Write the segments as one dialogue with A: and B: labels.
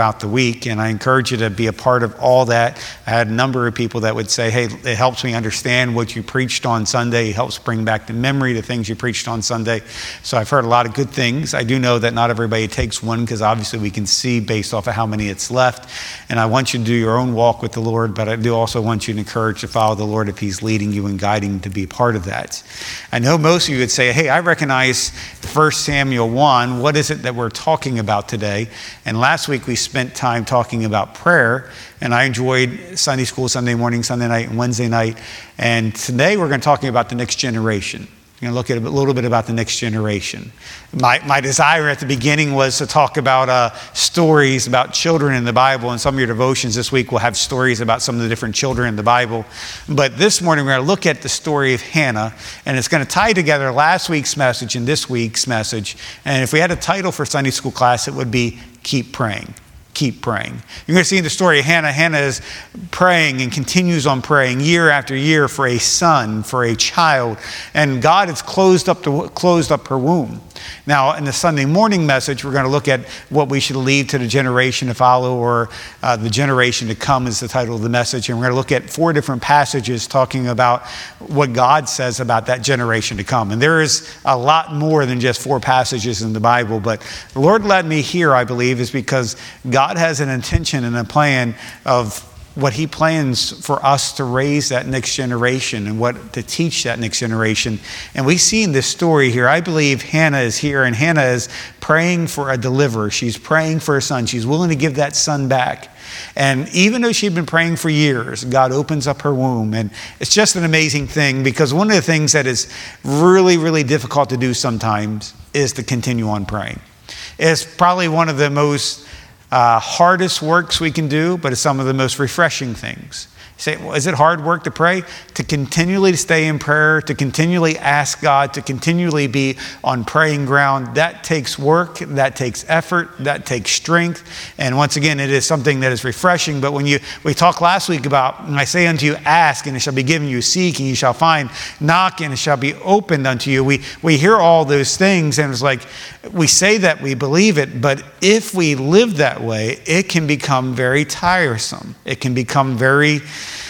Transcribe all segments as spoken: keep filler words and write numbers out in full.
A: throughout the week, and I encourage you to be a part of all that. I had a number of people that would say, hey, it helps me understand what you preached on Sunday. It helps bring back to memory the things you preached on Sunday. So I've heard a lot of good things. I do know that not everybody takes one, because obviously we can see based off of how many it's left. And I want you to do your own walk with the Lord, but I do also want you to encourage to follow the Lord if he's leading you and guiding to be part of that. I know most of you would say, hey, I recognize First Samuel one. What is it that we're talking about today? And last week we spent time talking about prayer, and I enjoyed Sunday school, Sunday morning, Sunday night, and Wednesday night. And today we're going to be talking about the next generation. We're going to look at a little bit about the next generation. My my desire at the beginning was to talk about uh, stories about children in the Bible, and some of your devotions this week will have stories about some of the different children in the Bible. But this morning we're going to look at the story of Hannah, and it's going to tie together last week's message and this week's message. And if we had a title for Sunday school class, it would be Keep Praying. Keep praying. You're going to see in the story of Hannah, Hannah is praying and continues on praying year after year for a son, for a child, and God has closed up the closed up her womb. Now, in the Sunday morning message, we're going to look at what we should leave to the generation to follow, or uh, the generation to come is the title of the message. And we're going to look at four different passages talking about what God says about that generation to come. And there is a lot more than just four passages in the Bible, but the Lord led me here, I believe, is because God has an intention and a plan of what he plans for us to raise that next generation and what to teach that next generation. And we see in this story here, I believe Hannah is here, and Hannah is praying for a deliverer. She's praying for a son. She's willing to give that son back. And even though she'd been praying for years, God opens up her womb. And it's just an amazing thing, because one of the things that is really, really difficult to do sometimes is to continue on praying. It's probably one of the most Uh, hardest works we can do, but it's some of the most refreshing things. You say, well, is it hard work to pray? To continually stay in prayer, to continually ask God, to continually be on praying ground, that takes work, that takes effort, that takes strength. And once again, it is something that is refreshing. But when you, we talked last week about, when I say unto you, ask, and it shall be given you, seek, and you shall find, knock, and it shall be opened unto you. We, we hear all those things, and it's like, we say that we believe it, but if we live that way, it can become very tiresome. It can become very,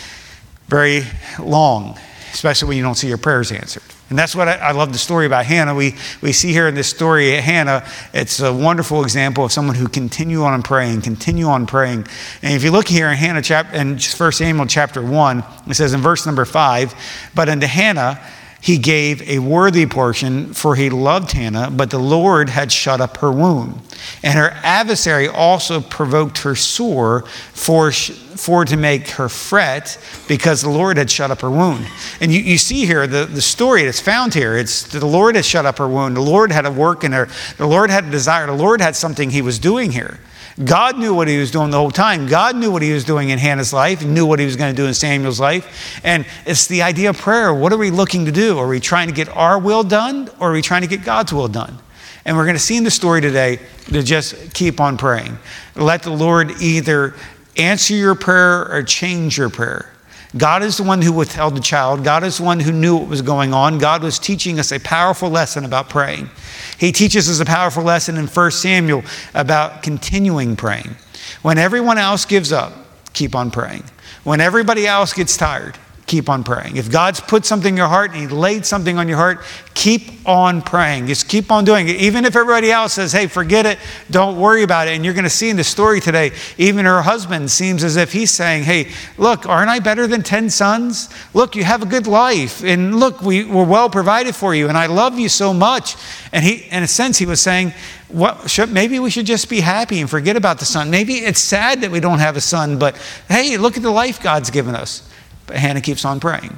A: very long, especially when you don't see your prayers answered. And that's what I, I love the story about Hannah. We we see here in this story, Hannah, it's a wonderful example of someone who continue on praying, continue on praying. And if you look here in Hannah, chapter, in First Samuel chapter one, it says in verse number five, but unto Hannah he gave a worthy portion, for he loved Hannah, but the Lord had shut up her womb. And her adversary also provoked her sore for, for to make her fret, because the Lord had shut up her womb. And you, you see here, the, the story that's found here, it's the Lord had shut up her womb. The Lord had a work in her. The Lord had a desire. The Lord had something he was doing here. God knew what he was doing the whole time. God knew what he was doing in Hannah's life, and knew what he was going to do in Samuel's life. And it's the idea of prayer. What are we looking to do? Are we trying to get our will done, or are we trying to get God's will done? And we're going to see in the story today to just keep on praying. Let the Lord either answer your prayer or change your prayer. God is the one who withheld the child. God is the one who knew what was going on. God was teaching us a powerful lesson about praying. He teaches us a powerful lesson in First Samuel about continuing praying. When everyone else gives up, keep on praying. When everybody else gets tired, keep on praying. If God's put something in your heart and he laid something on your heart, keep on praying. Just keep on doing it. Even if everybody else says, hey, forget it, don't worry about it. And you're going to see in the story today, even her husband seems as if he's saying, hey, look, aren't I better than ten sons? Look, you have a good life. And look, we, we're well provided for you. And I love you so much. And he, in a sense, he was saying, what, should, maybe we should just be happy and forget about the son. Maybe it's sad that we don't have a son, but hey, look at the life God's given us. But Hannah keeps on praying.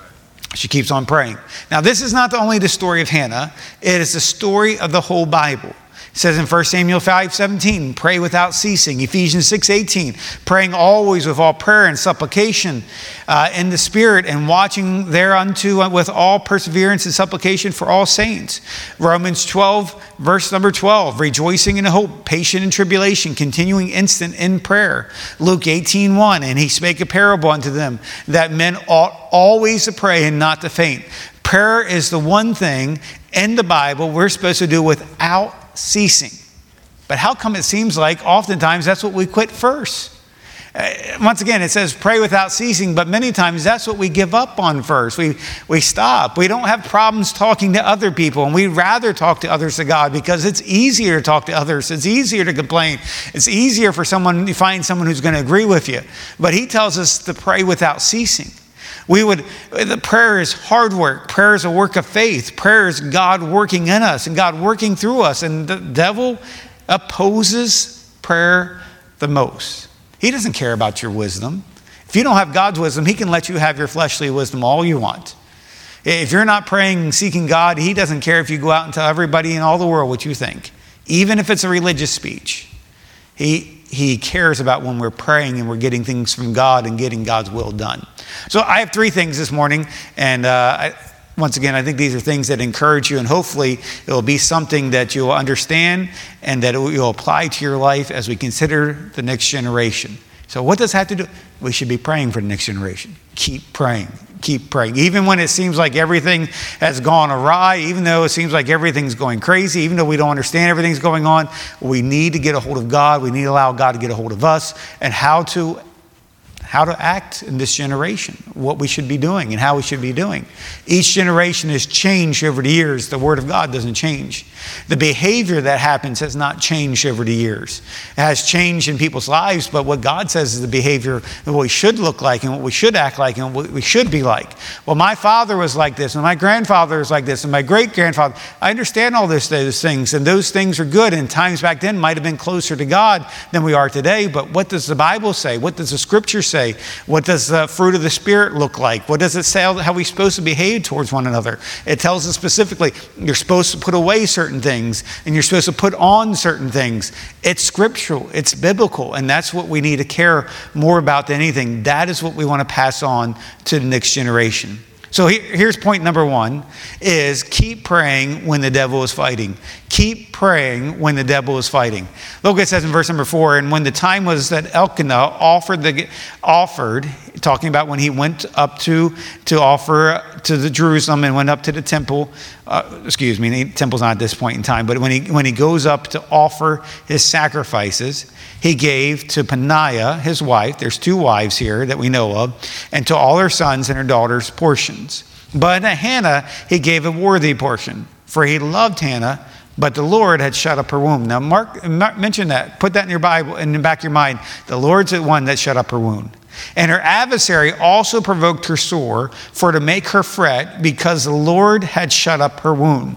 A: She keeps on praying. Now, this is not the only the story of Hannah. It is the story of the whole Bible. It says in First Samuel five seventeen, pray without ceasing. Ephesians six eighteen, praying always with all prayer and supplication uh, in the Spirit, and watching thereunto with all perseverance and supplication for all saints. Romans twelve, verse number twelve, rejoicing in hope, patient in tribulation, continuing instant in prayer. Luke eighteen one, and he spake a parable unto them, that men ought always to pray and not to faint. Prayer is the one thing in the Bible we're supposed to do without ceasing. But how come it seems like oftentimes that's what we quit first? Uh, once again, it says pray without ceasing, but many times that's what we give up on first. We we stop. We don't have problems talking to other people, and we'd rather talk to others to God because it's easier to talk to others. It's easier to complain. It's easier for someone to find someone who's going to agree with you. But he tells us to pray without ceasing. We would, the prayer is hard work. Prayer is a work of faith. Prayer is God working in us and God working through us. And the devil opposes prayer the most. He doesn't care about your wisdom. If you don't have God's wisdom, he can let you have your fleshly wisdom all you want. If you're not praying, seeking God, he doesn't care if you go out and tell everybody in all the world what you think. Even if it's a religious speech. He He cares about when we're praying and we're getting things from God and getting God's will done. So I have three things this morning. And uh, I, once again, I think these are things that encourage you. And hopefully it will be something that you'll understand and that you'll apply to your life as we consider the next generation. So what does that have to do? We should be praying for the next generation. Keep praying. Keep praying. Even when it seems like everything has gone awry, even though it seems like everything's going crazy, even though we don't understand everything's going on, we need to get a hold of God. We need to allow God to get a hold of us and how to how to act in this generation, what we should be doing and how we should be doing. Each generation has changed over the years. The Word of God doesn't change. The behavior that happens has not changed over the years. It has changed in people's lives, but what God says is the behavior that we should look like and what we should act like and what we should be like. Well, my father was like this, and my grandfather was like this, and my great-grandfather. I understand all this, those things, and those things are good, and times back then might have been closer to God than we are today, but what does the Bible say? What does the Scripture say? What does the fruit of the Spirit look like? What does it say how we're supposed to behave towards one another? It tells us specifically you're supposed to put away certain things and you're supposed to put on certain things. It's scriptural, it's biblical, and that's what we need to care more about than anything. That is what we want to pass on to the next generation. So here's point number one, is keep praying when the devil is fighting. Keep praying when the devil is fighting. Look what it says in verse number four, and when the time was that Elkanah offered, the, offered talking about when he went up to, to offer to the Jerusalem and went up to the temple, uh, excuse me, the temple's not at this point in time, but when he, when he goes up to offer his sacrifices, he gave to Peninnah, his wife, there's two wives here that we know of, and to all her sons and her daughters portions. But to Hannah, he gave a worthy portion, for he loved Hannah, but the Lord had shut up her womb. Now, Mark, Mark mention that. Put that in your Bible, in the back of your mind. The Lord's the one that shut up her womb. And her adversary also provoked her sore, for to make her fret, because the Lord had shut up her womb.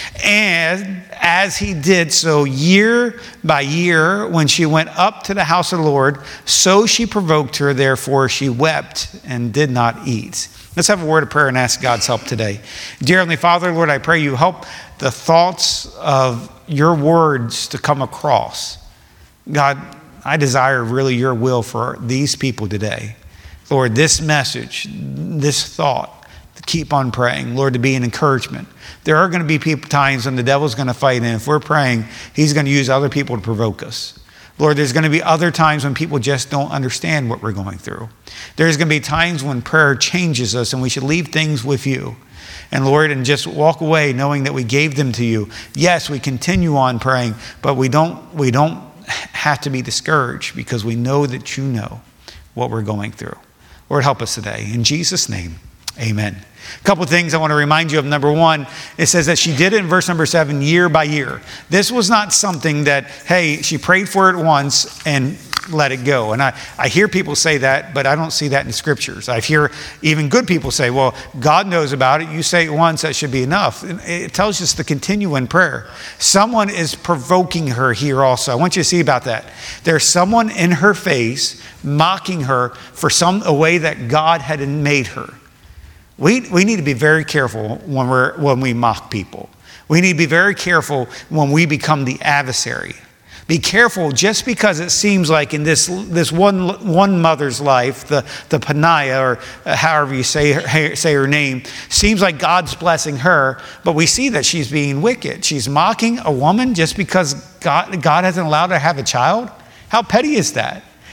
A: And as he did so year by year, when she went up to the house of the Lord, so she provoked her, therefore she wept and did not eat. Let's have a word of prayer and ask God's help today. Dear Heavenly Father, Lord, I pray you help the thoughts of your words to come across. God, I desire really your will for these people today. Lord, this message, this thought, to keep on praying, Lord, to be an encouragement. There are going to be people, times when the devil's going to fight, and if we're praying, he's going to use other people to provoke us. Lord, there's going to be other times when people just don't understand what we're going through. There's going to be times when prayer changes us and we should leave things with you. And Lord, and just walk away knowing that we gave them to you. Yes, we continue on praying, but we don't, we don't have to be discouraged because we know that you know what we're going through. Lord, help us today. In Jesus' name, amen. A couple of things I want to remind you of. Number one, it says that she did it in verse number seven, year by year. This was not something that, hey, she prayed for it once and let it go. And I, I hear people say that, but I don't see that in the scriptures. I hear even good people say, well, God knows about it. You say it once, that should be enough. And it tells us to continue in prayer. Someone is provoking her here also. I want you to see about that. There's someone in her face mocking her for some a way that God had made her. We, we need to be very careful when, we're, when we mock people. We need to be very careful when we become the adversary. Be careful just because it seems like in this, this one, one mother's life, the, the Peninnah, or however you say her, say her name, seems like God's blessing her, but we see that she's being wicked. She's mocking a woman just because God, God hasn't allowed her to have a child. How petty is that?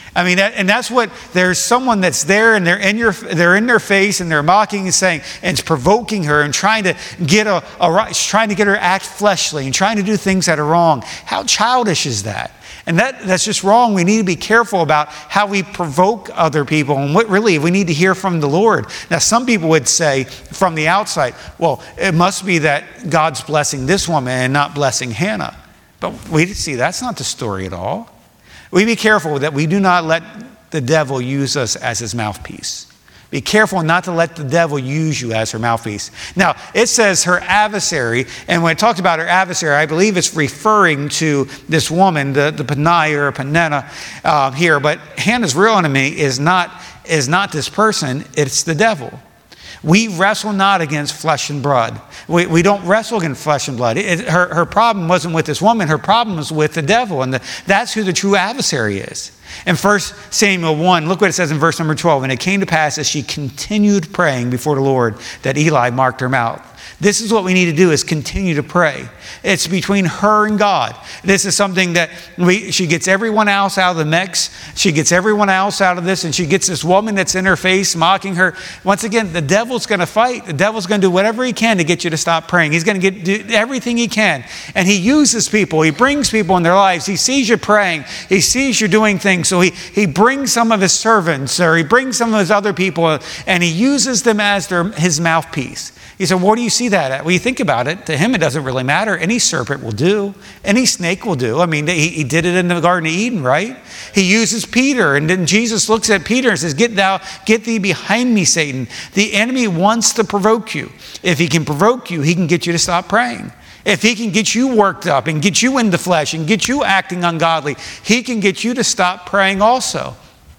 A: I mean, that, and that's what, there's someone that's there and they're in your, they're in their face and they're mocking and saying, and it's provoking her and trying to get a, a trying to get her to act fleshly and trying to do things that are wrong. How childish is that? And that, that's just wrong. We need to be careful about how we provoke other people and what really we need to hear from the Lord. Now, some people would say from the outside, well, it must be that God's blessing this woman and not blessing Hannah. But we see that's not the story at all. We be careful that we do not let the devil use us as his mouthpiece. Be careful not to let the devil use you as her mouthpiece. Now, it says her adversary, and when it talks about her adversary, I believe it's referring to this woman, the, the Peninnah or Peninnah uh, here. But Hannah's real enemy is not, is not this person, it's the devil. We wrestle not against flesh and blood. We, we don't wrestle against flesh and blood. It, her, her problem wasn't with this woman. Her problem was with the devil. And the, that's who the true adversary is. In First Samuel one, look what it says in verse number twelve. And it came to pass as she continued praying before the Lord that Eli marked her mouth. This is what we need to do, is continue to pray. It's between her and God. This is something that we, she gets everyone else out of the mix. She gets everyone else out of this, and she gets this woman that's in her face mocking her. Once again, the devil's going to fight. The devil's going to do whatever he can to get you to stop praying. He's going to get do everything he can. And he uses people. He brings people in their lives. He sees you praying. He sees you doing things. So he, he brings some of his servants, or he brings some of his other people, and he uses them as their, his mouthpiece. He said, where do you see that at? Well, you think about it. To him, it doesn't really matter. Any serpent will do. Any snake will do. I mean, he, he did it in the Garden of Eden, right? He uses Peter. And then Jesus looks at Peter and says, get thou, get thee behind me, Satan. The enemy wants to provoke you. If he can provoke you, he can get you to stop praying. If he can get you worked up and get you in the flesh and get you acting ungodly, he can get you to stop praying also.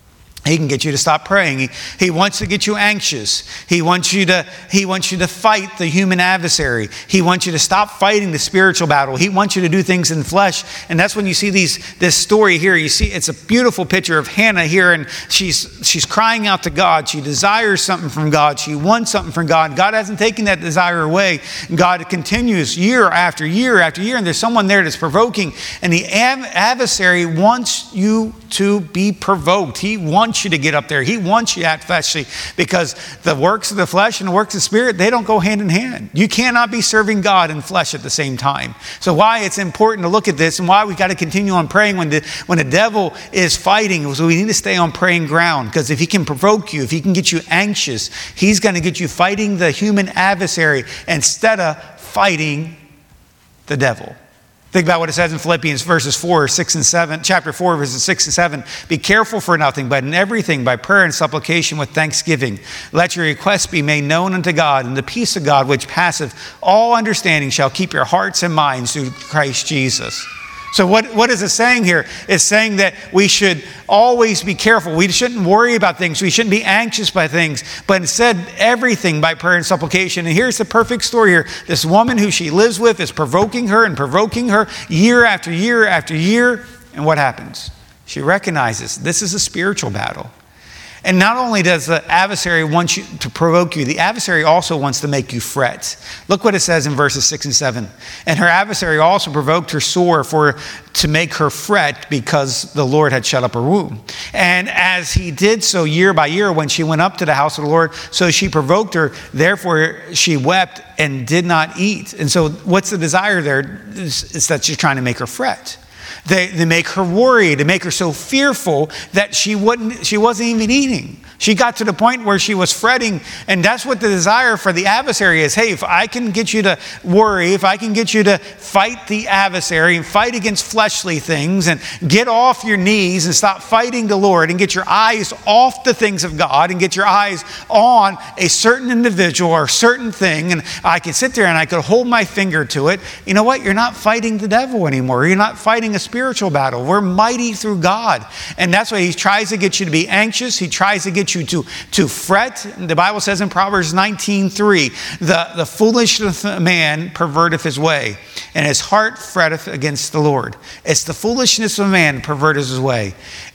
A: He can get you to stop praying. He, he wants to get you anxious. He wants you to, he wants you to fight the human adversary. He wants you to stop fighting the spiritual battle. He wants you to do things in flesh. And that's when you see these, this story here. You see, it's a beautiful picture of Hannah here. And she's, she's crying out to God. She desires something from God. She wants something from God. God hasn't taken that desire away. And God continues year after year after year. And there's someone there that's provoking. And the adversary wants you to be provoked. He wants you to get up there. He wants you to act fleshly, because the works of the flesh and the works of the spirit, they don't go hand in hand. You cannot be serving God and flesh at the same time. So why it's important to look at this, and why we got to continue on praying when the, when the devil is fighting. So we need to stay on praying ground, because if he can provoke you, if he can get you anxious, he's going to get you fighting the human adversary instead of fighting the devil. Think about what it says in Philippians verses four, six, and seven, chapter four, verses six and seven. Be careful for nothing, but in everything by prayer and supplication with thanksgiving. Let your requests be made known unto God, and the peace of God, which passeth all understanding, shall keep your hearts and minds through Christ Jesus. So what, what is it saying here? It's saying that we should always be careful. We shouldn't worry about things. We shouldn't be anxious by things, but instead everything by prayer and supplication. And here's the perfect story here. This woman who she lives with is provoking her and provoking her year after year after year. And what happens? She recognizes this is a spiritual battle. And not only does the adversary want you to provoke you, the adversary also wants to make you fret. Look what it says in verses six and seven. And her adversary also provoked her sore for to make her fret, because the Lord had shut up her womb. And as he did so year by year, when she went up to the house of the Lord, so she provoked her. Therefore she wept and did not eat. And so what's the desire there? It's that she's trying to make her fret. They, they make her worry, to make her so fearful that she wouldn't, she wasn't even eating. She got to the point where she was fretting, and that's what the desire for the adversary is. Hey, if I can get you to worry, if I can get you to fight the adversary and fight against fleshly things and get off your knees and stop fighting the Lord and get your eyes off the things of God and get your eyes on a certain individual or a certain thing, and I could sit there and I could hold my finger to it. You know what? You're not fighting the devil anymore. You're not fighting a spiritual battle. We're mighty through God. And that's why he tries to get you to be anxious. He tries to get you to, to fret. The Bible says in Proverbs nineteen three, the, the foolishness of man perverteth his way, and his heart fretteth against the Lord. It's the foolishness of man perverteth his way.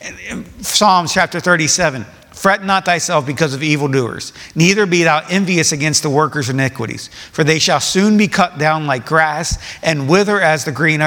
A: Psalms chapter thirty-seven. Fret not thyself because of evildoers, neither be thou envious against the workers of iniquities, for they shall soon be cut down like grass and wither as the green herb.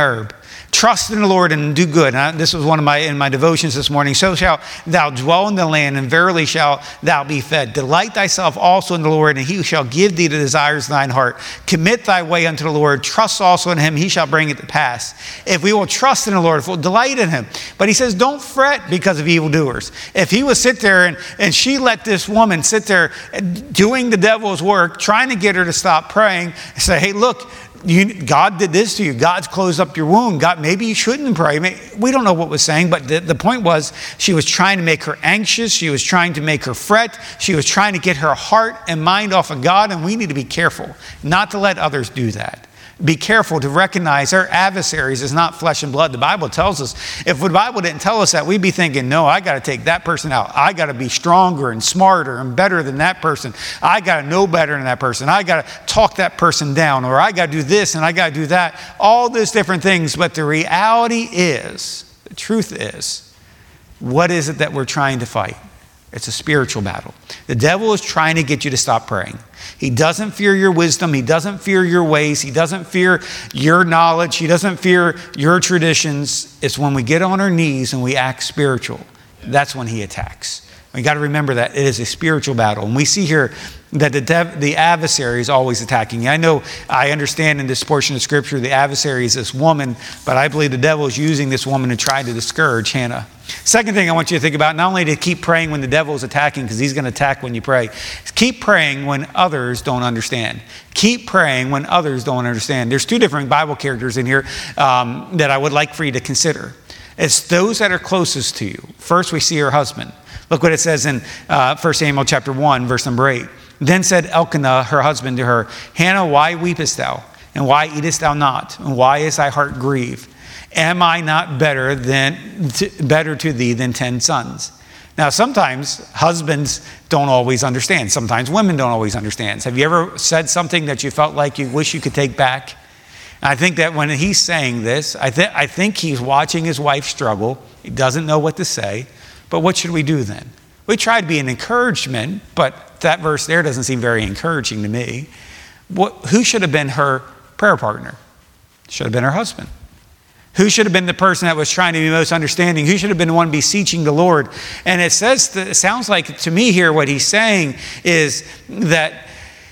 A: Trust in the Lord and do good. And this was one of my, in my devotions this morning. So shalt thou dwell in the land, and verily shalt thou be fed. Delight thyself also in the Lord, and he shall give thee the desires of thine heart. Commit thy way unto the Lord. Trust also in him, he shall bring it to pass. If we will trust in the Lord, if we'll delight in him. But he says, don't fret because of evildoers. If he would sit there and, and she let this woman sit there doing the devil's work, trying to get her to stop praying, and say, hey, look, You, God did this to you. God's closed up your wound. God, maybe you shouldn't pray. We don't know what was saying, but the, the point was she was trying to make her anxious. She was trying to make her fret. She was trying to get her heart and mind off of God, and we need to be careful not to let others do that. Be careful to recognize our adversaries is not flesh and blood. The Bible tells us, if the Bible didn't tell us that, we'd be thinking, no, I got to take that person out. I got to be stronger and smarter and better than that person. I got to know better than that person. I got to talk that person down, or I got to do this and I got to do that. All those different things. But the reality is, the truth is, what is it that we're trying to fight? It's a spiritual battle. The devil is trying to get you to stop praying. He doesn't fear your wisdom. He doesn't fear your ways. He doesn't fear your knowledge. He doesn't fear your traditions. It's when we get on our knees and we act spiritual, that's when he attacks. We got to remember that it is a spiritual battle. And we see here that the dev, the adversary is always attacking you. I know, I understand in this portion of scripture, the adversary is this woman, but I believe the devil is using this woman to try to discourage Hannah. Second thing I want you to think about, not only to keep praying when the devil is attacking, because he's going to attack when you pray, is keep praying when others don't understand. Keep praying when others don't understand. There's two different Bible characters in here um, that I would like for you to consider. It's those that are closest to you. First, we see her husband. Look what it says in uh, First Samuel chapter one, verse number eight. Then said Elkanah, her husband, to her, Hannah, why weepest thou? And why eatest thou not? And why is thy heart grieved? Am I not better than to, better to thee than ten sons? Now, sometimes husbands don't always understand. Sometimes women don't always understand. Have you ever said something that you felt like you wish you could take back? And I think that when he's saying this, I, th- I think he's watching his wife struggle. He doesn't know what to say. But what should we do then? We try to be an encouragement, but that verse there doesn't seem very encouraging to me. What, who should have been her prayer partner? Should have been her husband. Who should have been the person that was trying to be most understanding? Who should have been the one beseeching the Lord? And it says, that, it sounds like to me here what he's saying is that,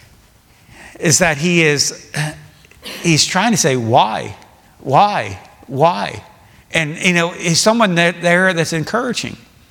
A: is that he is, he's trying to say, why? Why? Why? And, you know, is someone that, there that's encouraging.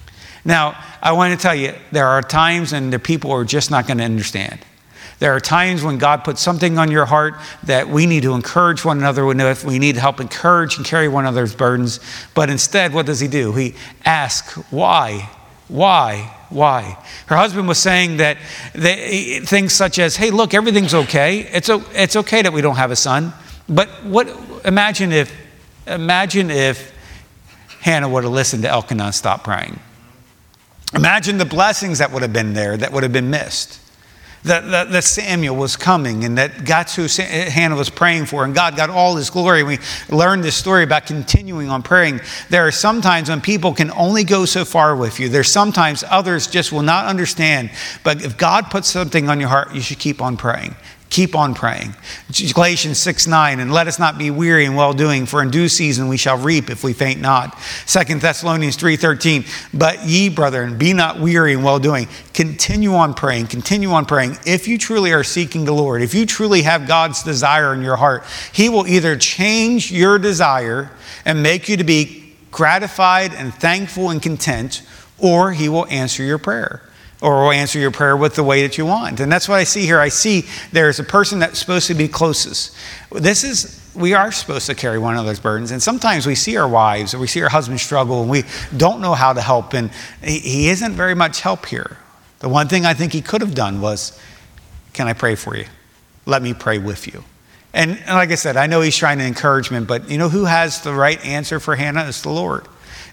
A: Now, I want to tell you, there are times when the people are just not going to understand. There are times when God puts something on your heart that we need to encourage one another. We need to help encourage and carry one another's burdens. But instead, what does he do? He asks, why? Why? Why? Her husband was saying that they, things such as, hey, look, everything's okay. It's, it's okay that we don't have a son. But what? Imagine if, imagine if Hannah would have listened to Elkanah and stopped praying. Imagine the blessings that would have been there that would have been missed. That, that, that Samuel was coming and that that's who Hannah was praying for, and God got all his glory. We learned this story about continuing on praying. There are sometimes when people can only go so far with you. There's sometimes others just will not understand. But if God puts something on your heart, you should keep on praying. Keep on praying. Galatians six nine, and let us not be weary in well-doing, for in due season we shall reap if we faint not. Second Thessalonians three thirteen, but ye, brethren, be not weary in well-doing. Continue on praying. Continue on praying. If you truly are seeking the Lord, if you truly have God's desire in your heart, he will either change your desire and make you to be gratified and thankful and content, or he will answer your prayer. Or will answer your prayer with the way that you want. And that's what I see here. I see there's a person that's supposed to be closest. This is, we are supposed to carry one another's burdens. And sometimes we see our wives or we see our husbands struggle and we don't know how to help. And he, he isn't very much help here. The one thing I think he could have done was, can I pray for you? Let me pray with you. And, and like I said, I know he's trying to encouragement, but you know who has the right answer for Hannah? It's the Lord.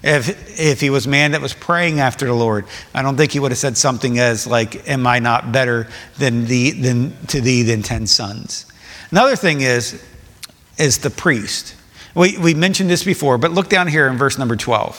A: If if he was a man that was praying after the Lord, I don't think he would have said something as like, am I not better than thee, than to thee than ten sons? Another thing is, is the priest. We, we mentioned this before, but look down here in verse number twelve.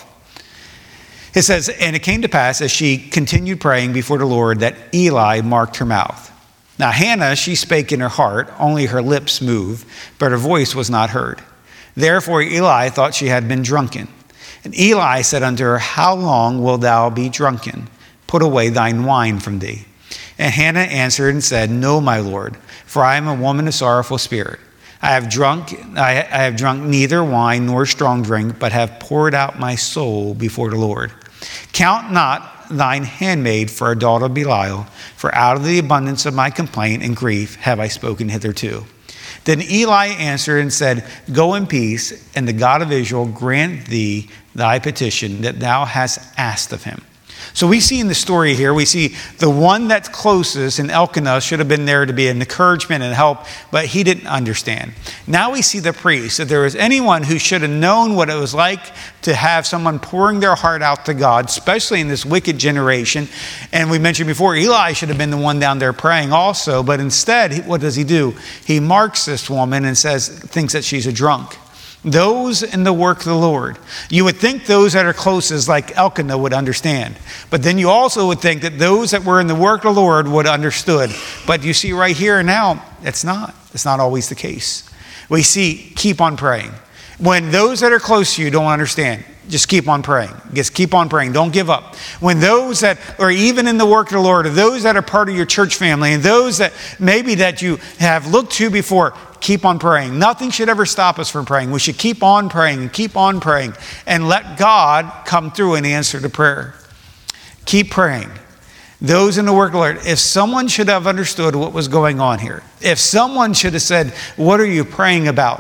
A: It says, and it came to pass as she continued praying before the Lord that Eli marked her mouth. Now Hannah, she spake in her heart, only her lips moved, but her voice was not heard. Therefore Eli thought she had been drunken. And Eli said unto her, How long wilt thou be drunken? Put away thine wine from thee. And Hannah answered and said, No, my Lord, for I am a woman of sorrowful spirit. I have drunk, I, I have drunk neither wine nor strong drink, but have poured out my soul before the Lord. Count not thine handmaid for a daughter of Belial, for out of the abundance of my complaint and grief have I spoken hitherto. Then Eli answered and said, Go in peace, and the God of Israel grant thee thy petition that thou hast asked of him. So we see in the story here, we see the one that's closest, and Elkanah should have been there to be an encouragement and help, but he didn't understand. Now we see the priest. If there was anyone who should have known what it was like to have someone pouring their heart out to God, especially in this wicked generation, and we mentioned before, Eli should have been the one down there praying also, but instead, what does he do? He marks this woman and says, thinks that she's a drunk. Those in the work of the Lord. You would think those that are closest, like Elkanah, would understand. But then you also would think that those that were in the work of the Lord would have understood. But you see right here and now, it's not. It's not always the case. We see, keep on praying. When those that are close to you don't understand, just keep on praying. Just keep on praying. Don't give up. When those that are even in the work of the Lord, or those that are part of your church family, and those that maybe that you have looked to before, keep on praying. Nothing should ever stop us from praying. We should keep on praying and keep on praying and let God come through and answer the prayer. Keep praying. Those in the work of the Lord, if someone should have understood what was going on here, if someone should have said, what are you praying about?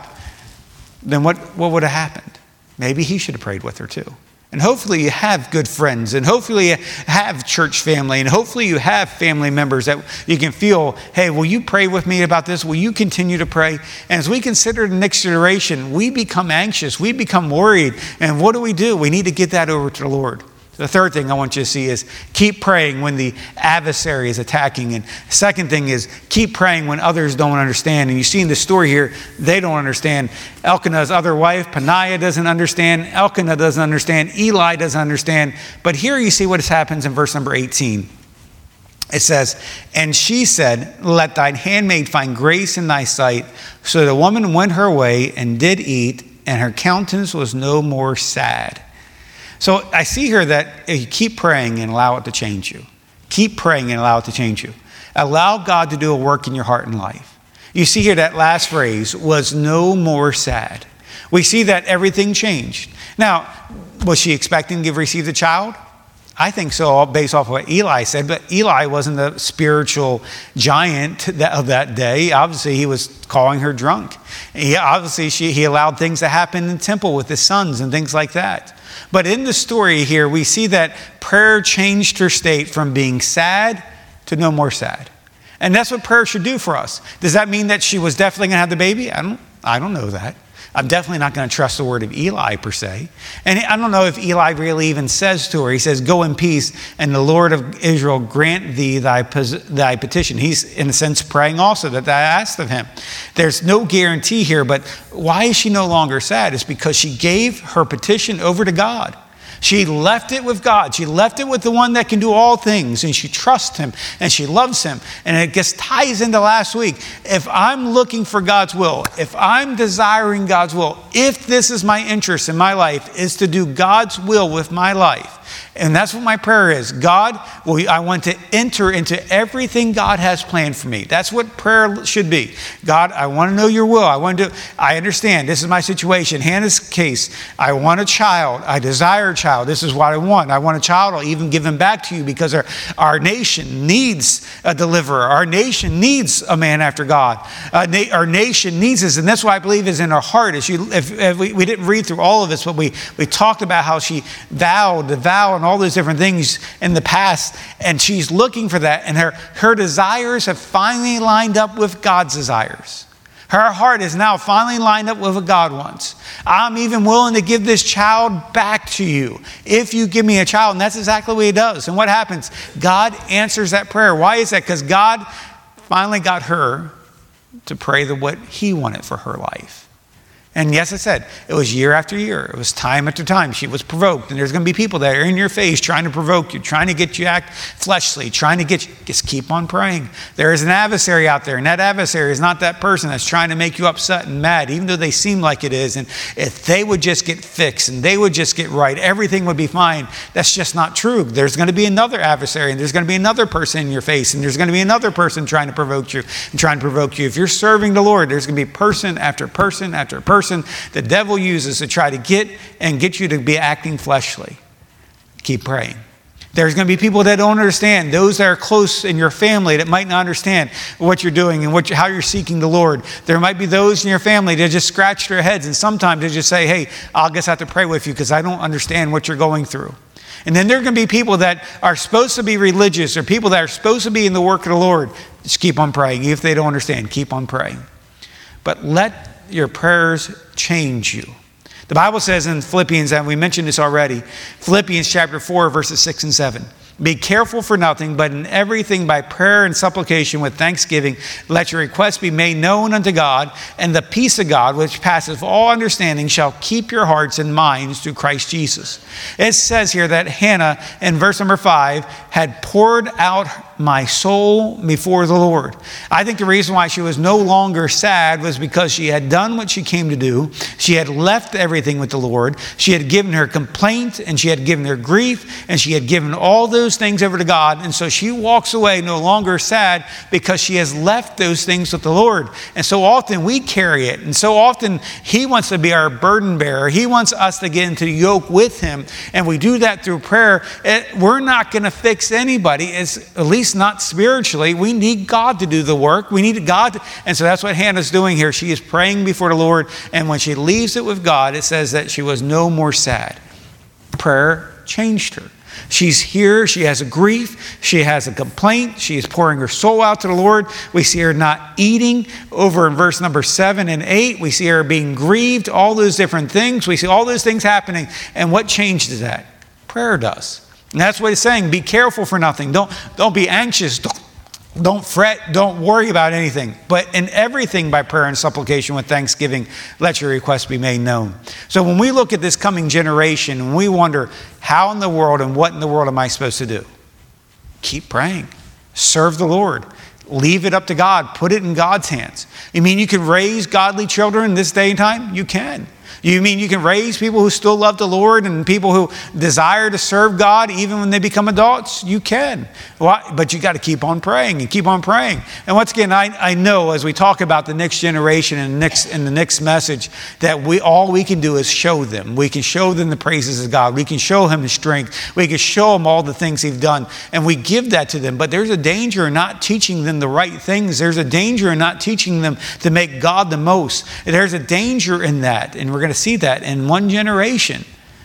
A: Then what, what would have happened? Maybe he should have prayed with her too. And hopefully you have good friends, and hopefully you have church family, and hopefully you have family members that you can feel, hey, will you pray with me about this? Will you continue to pray? And as we consider the next generation, we become anxious, we become worried, and what do we do? We need to get that over to the Lord. The third thing I want you to see is keep praying when the adversary is attacking. And second thing is keep praying when others don't understand. And you see in the story here, they don't understand. Elkanah's other wife, Peninnah, doesn't understand. Elkanah doesn't understand. Eli doesn't understand. But here you see what happens in verse number eighteen. It says, And she said, Let thine handmaid find grace in thy sight. So the woman went her way and did eat, and her countenance was no more sad. So I see here that you keep praying and allow it to change you. Keep praying and allow it to change you. Allow God to do a work in your heart and life. You see here that last phrase was no more sad. We see that everything changed. Now, was she expecting to receive the child? I think so, based off of what Eli said, but Eli wasn't the spiritual giant of that day. Obviously, he was calling her drunk. He, obviously, she, he allowed things to happen in the temple with his sons and things like that. But in the story here, we see that prayer changed her state from being sad to no more sad. And that's what prayer should do for us. Does that mean that she was definitely going to have the baby? I don't, I don't know that. I'm definitely not going to trust the word of Eli per se. And I don't know if Eli really even says to her, he says, Go in peace, and the Lord of Israel grant thee thy, thy petition. He's, in a sense, praying also that I asked of him. There's no guarantee here, but why is she no longer sad? It's because she gave her petition over to God. She left it with God. She left it with the one that can do all things, and she trusts him and she loves him. And it just ties into last week. If I'm looking for God's will, if I'm desiring God's will, if this is my interest in my life, is to do God's will with my life. And that's what my prayer is. God, well, I want to enter into everything God has planned for me. That's what prayer should be. God, I want to know your will. I want to, I understand. This is my situation. Hannah's case. I want a child. I desire a child. This is what I want. I want a child. I'll even give him back to you because our, our nation needs a deliverer. Our nation needs a man after God. Uh, na- our nation needs this. And that's what I believe is in our heart. As you, if, if we, we didn't read through all of this, but we, we talked about how she vowed the vow and all those different things in the past, and she's looking for that, and her, her desires have finally lined up with God's desires. Her heart is now finally lined up with what God wants. I'm even willing to give this child back to you if you give me a child. And that's exactly what he does. And what happens? God answers that prayer. Why is that? Because God finally got her to pray the what he wanted for her life. And yes, I said, it was year after year. It was time after time. She was provoked. And there's going to be people that are in your face trying to provoke you, trying to get you to act fleshly, trying to get you. Just keep on praying. There is an adversary out there. And that adversary is not that person that's trying to make you upset and mad, even though they seem like it is. And if they would just get fixed and they would just get right, everything would be fine. That's just not true. There's going to be another adversary, and there's going to be another person in your face, and there's going to be another person trying to provoke you and trying to provoke you. If you're serving the Lord, there's going to be person after person after person the devil uses to try to get and get you to be acting fleshly. Keep praying. There's going to be people that don't understand. Those that are close in your family that might not understand what you're doing and what you, how you're seeking the Lord. There might be those in your family that just scratch their heads, and sometimes they just say, hey, I'll just have to pray with you because I don't understand what you're going through. And then there are going to be people that are supposed to be religious or people that are supposed to be in the work of the Lord. Just keep on praying. Even if they don't understand, keep on praying. But let your prayers change you. The Bible says in Philippians, and we mentioned this already, Philippians chapter four, verses six and seven. Be careful for nothing, but in everything by prayer and supplication with thanksgiving, let your requests be made known unto God, and the peace of God, which passeth all understanding, shall keep your hearts and minds through Christ Jesus. It says here that Hannah, in verse number five, had poured out my soul before the Lord. I think the reason why she was no longer sad was because she had done what she came to do. She had left everything with the Lord. She had given her complaint, and she had given her grief, and she had given all those things over to God. And so she walks away no longer sad because she has left those things with the Lord. And so often we carry it. And so often he wants to be our burden bearer. He wants us to get into the yoke with him. And we do that through prayer. It, we're not going to fix anybody, it's, at least not spiritually. We need God to do the work. We need God. To, and so that's what Hannah's doing here. She is praying before the Lord. And when she leaves it with God, it says that she was no more sad. Prayer changed her. She's here. She has a grief. She has a complaint. She is pouring her soul out to the Lord. We see her not eating over in verse number seven and eight. We see her being grieved, all those different things. We see all those things happening. And what changes that? Prayer does. And that's what it's saying. Be careful for nothing. Don't, don't be anxious. Don't, don't fret. Don't worry about anything. But in everything by prayer and supplication with thanksgiving, let your requests be made known. So when we look at this coming generation and we wonder, how in the world and what in the world am I supposed to do? Keep praying. Serve the Lord. Leave it up to God. Put it in God's hands. You mean you can raise godly children in this day and time? You can. You mean you can raise people who still love the Lord and people who desire to serve God even when they become adults? You can. Why? But you got to keep on praying and keep on praying. And once again, I, I know as we talk about the next generation and next in the next message that we all we can do is show them. We can show them the praises of God. We can show him his strength. We can show them all the things he's done. And we give that to them. But there's a danger in not teaching them the right things. There's a danger in not teaching them to make God the most. There's a danger in that. And we're going to see that in one generation,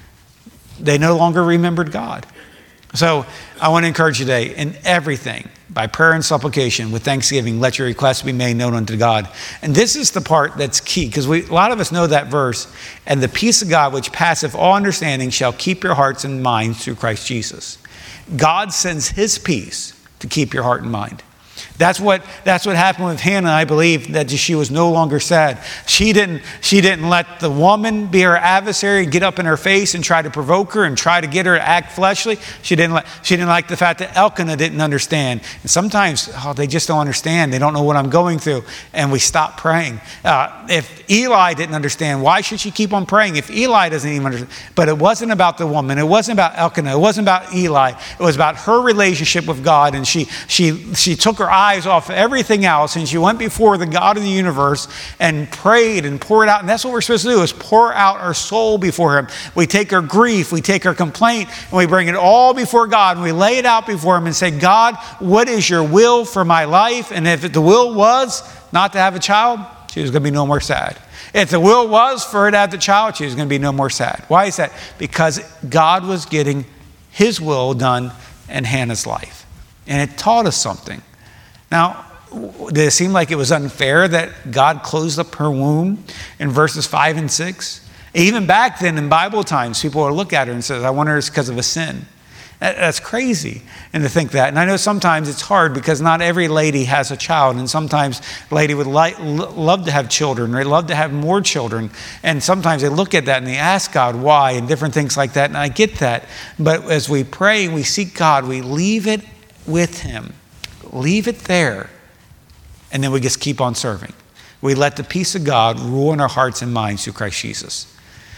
A: they no longer remembered God. So I want to encourage you today, in everything, by prayer and supplication, with thanksgiving, let your requests be made known unto God. And this is the part that's key, because we a lot of us know that verse, and the peace of God, which passeth all understanding, shall keep your hearts and minds through Christ Jesus. God sends his peace to keep your heart and mind. That's what, that's what happened with Hannah, I believe, that she was no longer sad. She didn't, she didn't let the woman be her adversary and get up in her face and try to provoke her and try to get her to act fleshly. She didn't, let, she didn't like the fact that Elkanah didn't understand. And sometimes oh, they just don't understand. They don't know what I'm going through. And we stop praying. Uh, if Eli didn't understand, why should she keep on praying if Eli doesn't even understand? But it wasn't about the woman. It wasn't about Elkanah. It wasn't about Eli. It was about her relationship with God. And she, she, she took her eyes off everything else, and she went before the God of the universe and prayed and poured out. And that's what we're supposed to do, is pour out our soul before him. We take our grief, we take our complaint, and we bring it all before God, and we lay it out before him and say, God, what is your will for my life? And if the will was not to have a child, she was going to be no more sad. If the will was for her to have the child, she was going to be no more sad. Why is that? Because God was getting his will done in Hannah's life. And it taught us something. Now, did it seem like it was unfair that God closed up her womb in verses five and six? Even back then in Bible times, people would look at her and say, I wonder if it's because of a sin. That's crazy. And to think that. And I know sometimes it's hard because not every lady has a child. And sometimes a lady would like, love to have children, or they love to have more children. And sometimes they look at that and they ask God why and different things like that. And I get that. But as we pray and we seek God, we leave it with him. Leave it there. And then we just keep on serving. We let the peace of God rule in our hearts and minds through Christ Jesus.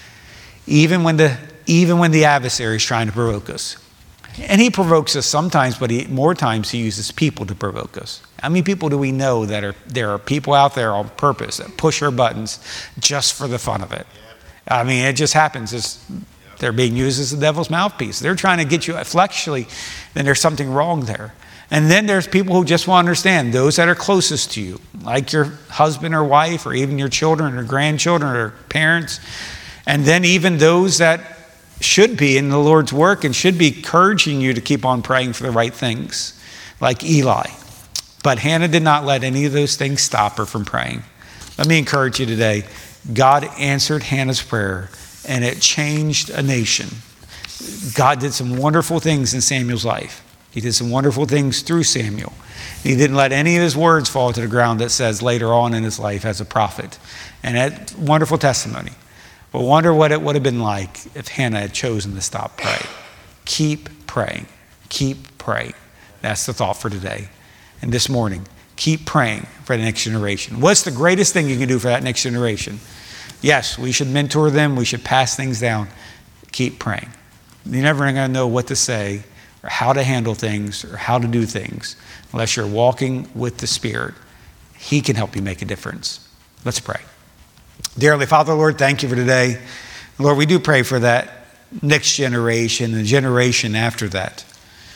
A: Even when the, even when the adversary is trying to provoke us. And he provokes us sometimes, but he, more times he uses people to provoke us. How many people do we know that are, there are people out there on purpose that push our buttons just for the fun of it? I mean, it just happens. It's, they're being used as the devil's mouthpiece. They're trying to get you fleshly, then there's something wrong there. And then there's people who just want to understand, those that are closest to you, like your husband or wife, or even your children or grandchildren or parents. And then even those that should be in the Lord's work and should be encouraging you to keep on praying for the right things, like Eli. But Hannah did not let any of those things stop her from praying. Let me encourage you today. God answered Hannah's prayer, and it changed a nation. God did some wonderful things in Samuel's life. He did some wonderful things through Samuel. He didn't let any of his words fall to the ground, that says later on in his life as a prophet. And that wonderful testimony. But wonder what it would have been like if Hannah had chosen to stop praying. Keep praying. Keep praying. That's the thought for today. And this morning, keep praying for the next generation. What's the greatest thing you can do for that next generation? Yes, we should mentor them. We should pass things down. Keep praying. You're never going to know what to say or how to handle things or how to do things unless you're walking with the Spirit. He can help you make a difference. Let's pray. Dear Heavenly Father, Lord, thank you for today. Lord, we do pray for that next generation and the generation after that.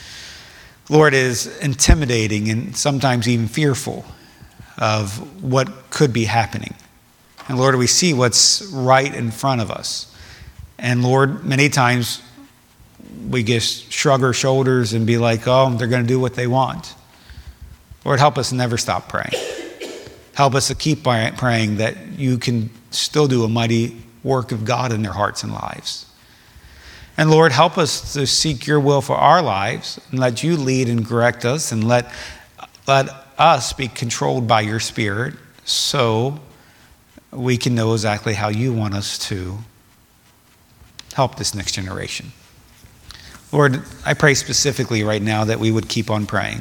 A: Lord, it is intimidating and sometimes even fearful of what could be happening. And Lord, we see what's right in front of us. And Lord, many times we just shrug our shoulders and be like, oh, they're going to do what they want. Lord, help us never stop praying. Help us to keep praying that you can still do a mighty work of God in their hearts and lives. And Lord, help us to seek your will for our lives and let you lead and correct us and let, let us be controlled by your Spirit so we can know exactly how you want us to help this next generation. Lord, I pray specifically right now that we would keep on praying.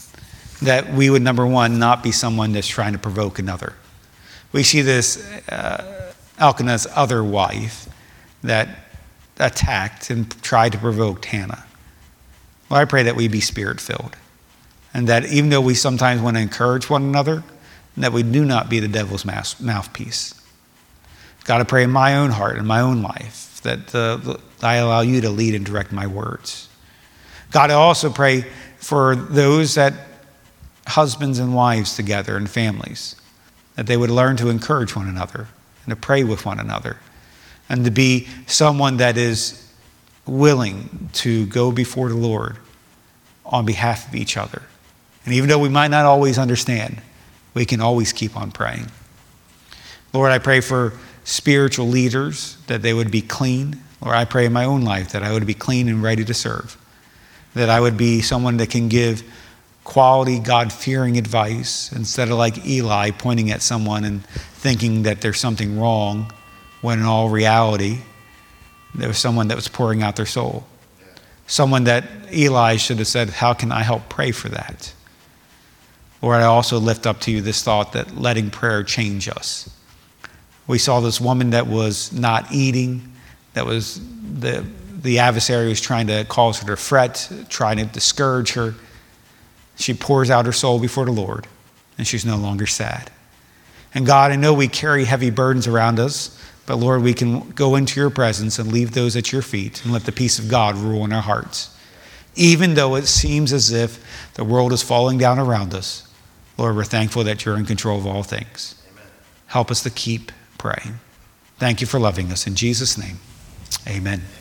A: That we would, number one, not be someone that's trying to provoke another. We see this uh, Elkanah's other wife that attacked and tried to provoke Hannah. Well, I pray that we be Spirit-filled. And that even though we sometimes want to encourage one another, that we do not be the devil's mouthpiece. God, I pray in my own heart, in my own life, that uh, I allow you to lead and direct my words. God, I also pray for those that husbands and wives together and families, that they would learn to encourage one another and to pray with one another and to be someone that is willing to go before the Lord on behalf of each other. And even though we might not always understand, we can always keep on praying. Lord, I pray for spiritual leaders, that they would be clean. Lord, I pray in my own life that I would be clean and ready to serve, that I would be someone that can give quality, God-fearing advice instead of like Eli pointing at someone and thinking that there's something wrong when in all reality there was someone that was pouring out their soul. Someone that Eli should have said, how can I help pray for that? Lord, I also lift up to you this thought that letting prayer change us. We saw this woman that was not eating, that was the, the adversary was trying to cause her to fret, trying to discourage her. She pours out her soul before the Lord, and she's no longer sad. And God, I know we carry heavy burdens around us, but Lord, we can go into your presence and leave those at your feet and let the peace of God rule in our hearts. Even though it seems as if the world is falling down around us, Lord, we're thankful that you're in control of all things. Amen. Help us to keep praying. Thank you for loving us. In Jesus' name, amen.